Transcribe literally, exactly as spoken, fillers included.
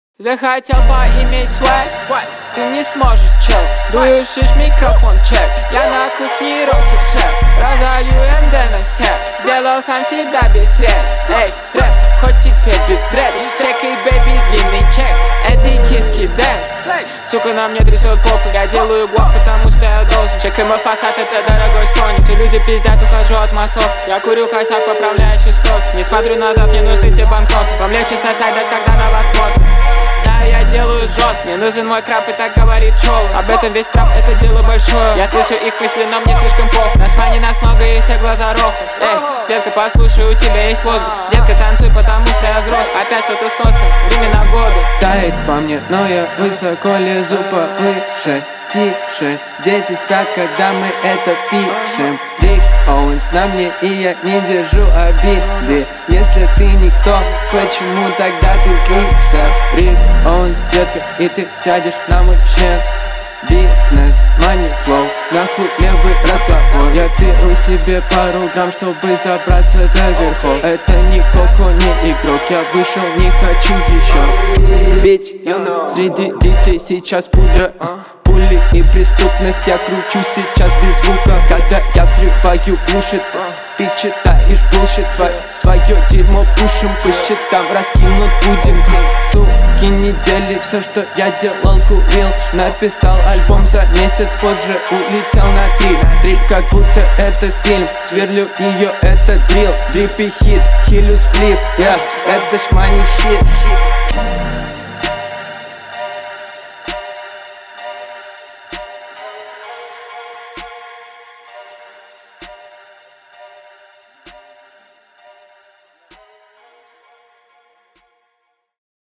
Захотел поиметь свой, ты не сможешь, чел. Дуешь микрофон, чек. Я на кухне рокет шеф. Разолью эм дэ на сет. Сделал сам себя без средств. Эй, трэп, хоть теперь без дред. Чекай, бэби, длинный чек. Этой киски дэд. Сука, на мне трясет попу. Я делаю год, потому что я должен. Чекай мой фасад, это дорогой стоник. И люди пиздят, ухожу от массов. Я курю косяк, поправляю частоты. Не смотрю назад, мне нужны те банкноты. Вам легче сосать, даже когда на вас смотрят. Да, я делаю жестко. Мне нужен мой краб, и так говорит Чол. Об этом весь трап, это дело большое. Я слышу их мысли, но мне слишком плохо. Наш мани нас много, и все глаза рохнут. Эй, детка, послушай, у тебя есть воздух. Детка, танцуй, потому что я взрослый. Опять что-то с носом, времена года. Тает по мне, но я высоко лезу повыше. Тише, дети спят, когда мы это пишем. Рик Оуэнс на мне, и я не держу обиды. Если ты никто, почему тогда ты злишься? Рик Оуэнс, детка, и ты сядешь на мой член. Бизнес, money flow, нахуй левый разговор. Я беру себе пару грамм, чтобы забраться до верхов. Это не коко, не игрок, я вышел, не хочу еще. Бич, среди детей сейчас пудра, пули и преступность. Я кручу сейчас без звука, когда я взрываю глушит. Ты читаешь bullshit, свое, свое дерьмо пушим по счетам, раскинут пудинг. Суки недели, все, что я делал, курил. Написал альбом за месяц, позже улетел на три. Трип, как будто это фильм, сверлю ее, это дрил. Дриппи хит, хилю сплив, yeah, это ж money shit.